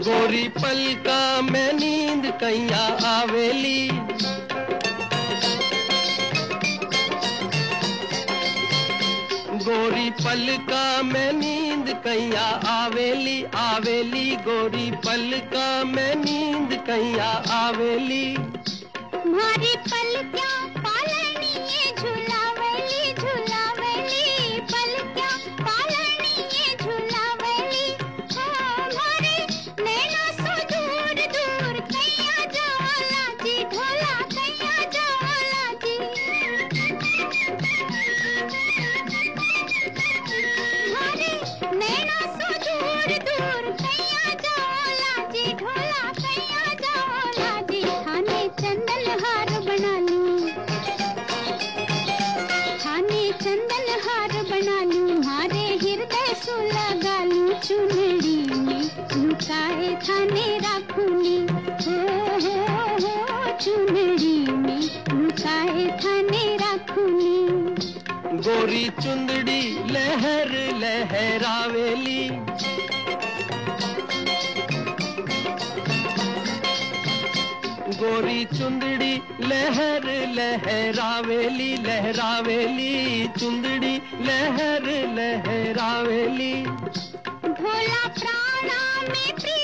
गोरी पलका में नींद कैया आवेली, गोरी पलका में नींद कैया आवेली, आवेली गोरी पलका में नींद कैया आवेली। मारी पलक्यां पालनी ये झुलावेली, झुलावेली पलक्यां पालनी ये झुलावेली। ओ मारे नैना सो दूर दूर कैया जाला जी, ढोला कैया जाला जी। मारे नैना सो दूर दूर कैया जाला जी, ढोला कैया जाला जी। थाने चंदन हार बना लूं, थाने चंदन हार बना लूं, मारे हृदय सु लगा लूं। चुनरी में लुकाए थाने राखूंगी, हो चुनरी में लुकाए थाने राखूंगी। गोरी चुंदड़ी लहर लहरावेली, गोरी चुंदड़ी लहर लहरावेली, लहरावेली चुंदड़ी लहर लहरावेली। ढोला प्राणा में प्रिय